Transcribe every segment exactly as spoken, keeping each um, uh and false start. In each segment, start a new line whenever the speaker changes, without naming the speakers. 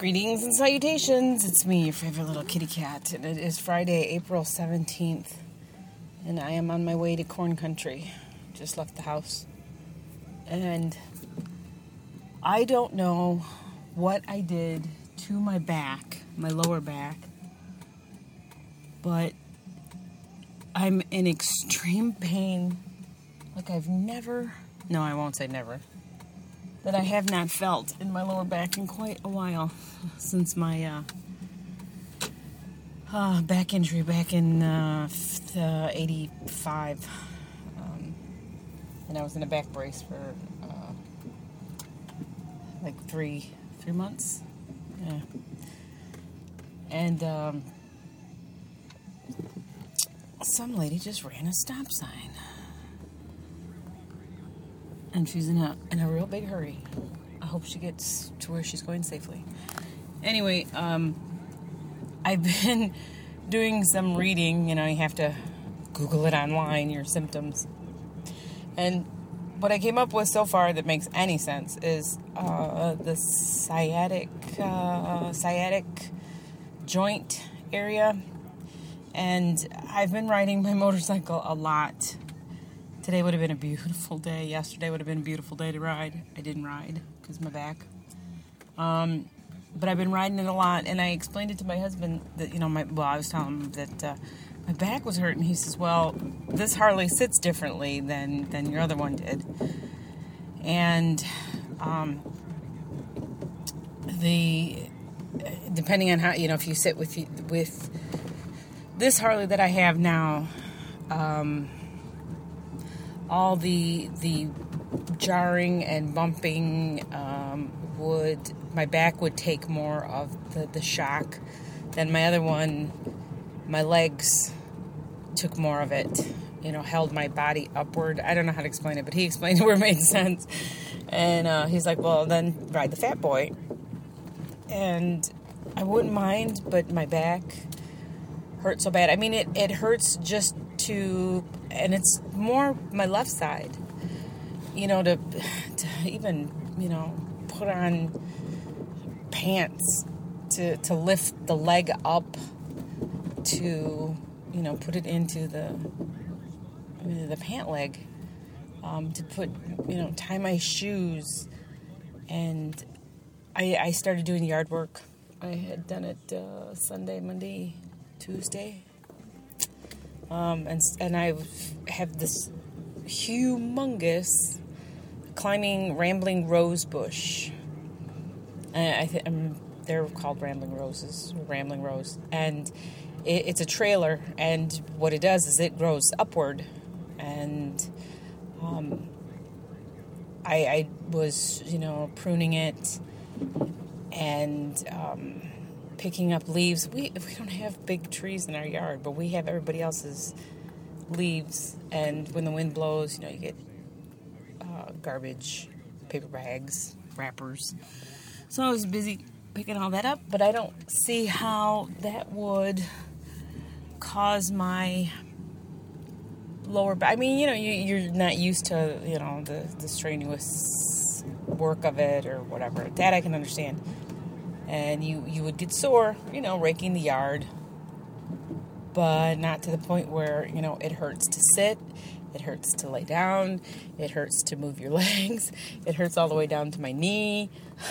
Greetings and salutations. It's me, your favorite little kitty cat, and it is Friday, April seventeenth, and I am on my way to corn country. Just left the house, and I don't know what I did to my back, my lower back, but I'm in extreme pain like I've never, no, I won't say never, that I have not felt in my lower back in quite a while since my uh, uh, back injury back in uh, uh, eighty-five. Um, and I was in a back brace for uh, like three, three months. Yeah. And um, some lady just ran a stop sign. And she's in a in a real big hurry. I hope she gets to where she's going safely. Anyway, um, I've been doing some reading. You know, you have to Google it online, your symptoms. And what I came up with so far that makes any sense is uh, the sciatic uh, sciatic joint area. And I've been riding my motorcycle a lot. Today would have been a beautiful day. Yesterday would have been a beautiful day to ride. I didn't ride because of my back. Um, but I've been riding it a lot, and I explained it to my husband that, you know, my well, I was telling him that uh, my back was hurting. He says, well, this Harley sits differently than, than your other one did. And um, the depending on how, you know, if you sit with with this Harley that I have now, um, all the the jarring and bumping um, would, my back would take more of the, the shock than my other one. My legs took more of it, you know, held my body upward. I don't know how to explain it, but he explained it where it made sense. And uh, he's like, well, then ride the Fat Boy. And I wouldn't mind, but my back hurt so bad. I mean, it, it hurts just to, and it's more my left side, you know, to, to even, you know, put on pants to, to lift the leg up to, you know, put it into the, the pant leg, um, to put, you know, tie my shoes. And I, I started doing yard work. I had done it uh, Sunday, Monday, Tuesday. Um, and and I have this humongous climbing rambling rose bush. And I th- I'm, they're called rambling roses, rambling rose, and it, it's a trailer. And what it does is it grows upward. And um, I, I was, you know, pruning it and um, picking up leaves. We we don't have big trees in our yard, but we have everybody else's leaves. And when the wind blows, you know, you get uh, garbage, paper bags, wrappers. So I was busy picking all that up, but I don't see how that would cause my lower back. I mean, you know, you, you're not used to, you know, the, the strenuous work of it or whatever. That I can understand. And you, you would get sore, you know, raking the yard, but not to the point where, you know, it hurts to sit, it hurts to lay down, it hurts to move your legs, it hurts all the way down to my knee.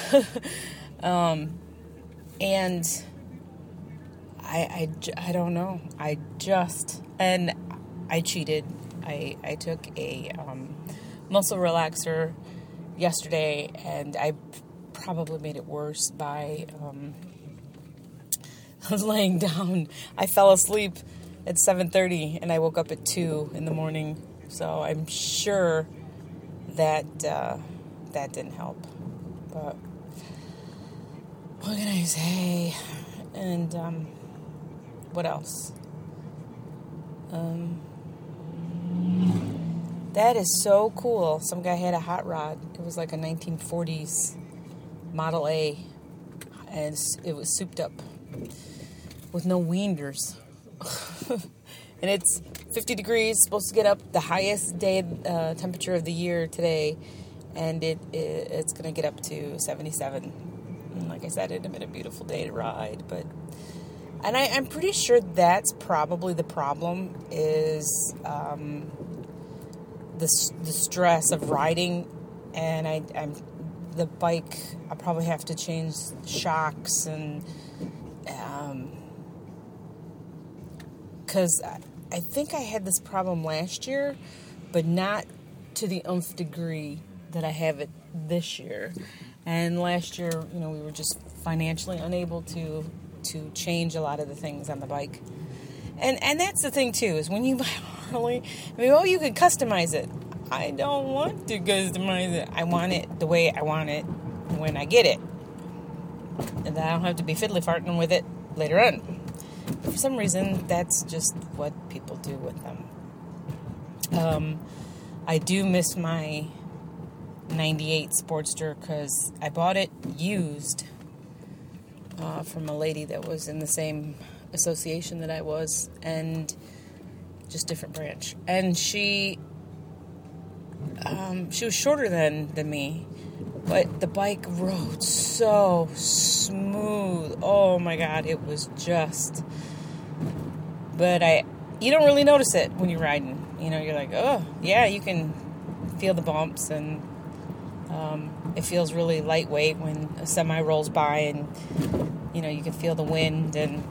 um, and I, I, I don't know. I just, and I cheated. I, I took a um, muscle relaxer yesterday, and I probably made it worse by um, I was laying down. I fell asleep at seven thirty and I woke up at two in the morning. So I'm sure that uh, that didn't help. But what can I say? And um, what else? Um, that is so cool. Some guy had a hot rod. It was like a nineteen forties Model A, and it was souped up with no wieners. And it's fifty degrees, supposed to get up the highest day uh, temperature of the year today, and it, it it's going to get up to seventy-seven. And like I said, it'd have been a beautiful day to ride, but and I, I'm pretty sure that's probably the problem is um, the the stress of riding, and I I'm the bike. I'll probably have to change shocks and um, because I, I think I had this problem last year, but not to the umph degree that I have it this year. And last year, you know, we were just financially unable to to change a lot of the things on the bike. And and that's the thing too, is when you buy a Harley, I mean, oh, you can customize it. I don't want to customize it. I want it the way I want it when I get it. And I don't have to be fiddly farting with it later on. For some reason, that's just what people do with them. Um, I do miss my ninety-eight Sportster because I bought it used uh, from a lady that was in the same association that I was, and just different branch. And she um, she was shorter than, than me, but the bike rode so smooth. Oh my God, it was just... But I, you don't really notice it when you're riding. You know, you're like, oh, yeah, you can feel the bumps, and um, it feels really lightweight when a semi rolls by, and, you know, you can feel the wind. And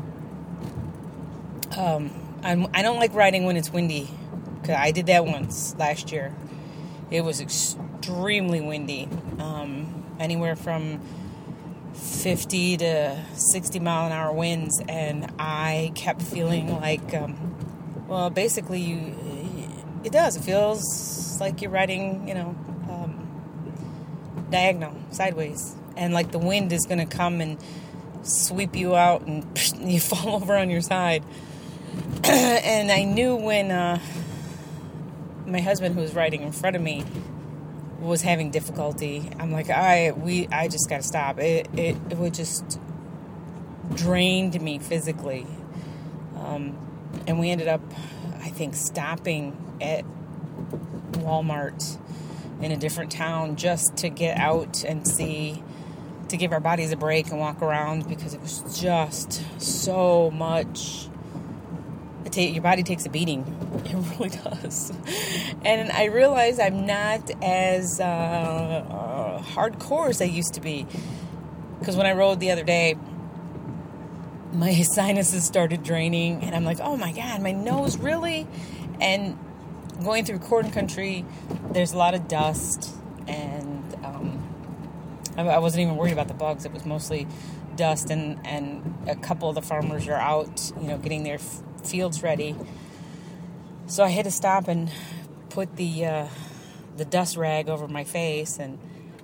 um, I'm, I don't like riding when it's windy, because I did that once last year. It was extremely windy, um, anywhere from fifty to sixty mile an hour winds, and I kept feeling like, um, well, basically you, it does, it feels like you're riding, you know, um, diagonal, sideways, and like the wind is going to come and sweep you out, and you fall over on your side. And I knew when uh, my husband, who was riding in front of me, was having difficulty, I'm like, I we I just got to stop. It, it it would just drained me physically, um, and we ended up, I think, stopping at Walmart in a different town just to get out and see, to give our bodies a break and walk around, because it was just so much. It ta- your body takes a beating. It really does. And I realize I'm not as uh, uh, hardcore as I used to be. Because when I rode the other day, my sinuses started draining. And I'm like, oh my God, my nose, really? And going through corn country, there's a lot of dust. And um, I, I wasn't even worried about the bugs. It was mostly dust. And, and a couple of the farmers are out, you know, getting their f- fields ready. So I had to stop and put the uh, the dust rag over my face, and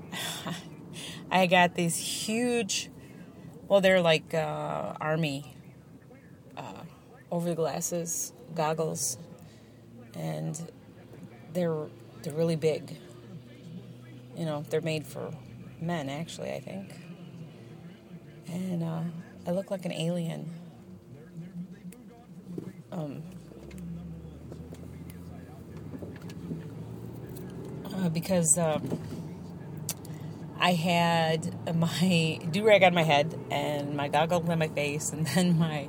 I got these huge, well, they're like uh, army uh, over the glasses goggles, and they're they're really big. You know, they're made for men, actually, I think. And uh, I look like an alien. Um. Uh, because uh, I had my do-rag on my head and my goggles on my face, and then my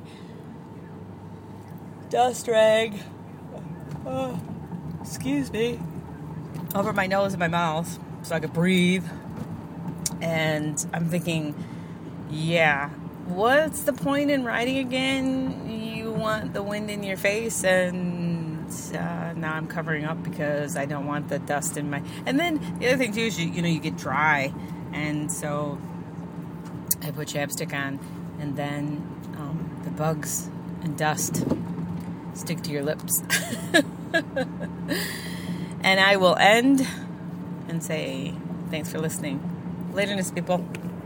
dust rag, oh, excuse me, over my nose and my mouth so I could breathe. And I'm thinking, yeah, what's the point in riding again? You want the wind in your face, and Uh, now I'm covering up because I don't want the dust in my... And then the other thing too is, you, you know, you get dry, and so I put chapstick on, and then um, the bugs and dust stick to your lips. And I will end and say thanks for listening. Laterness, people.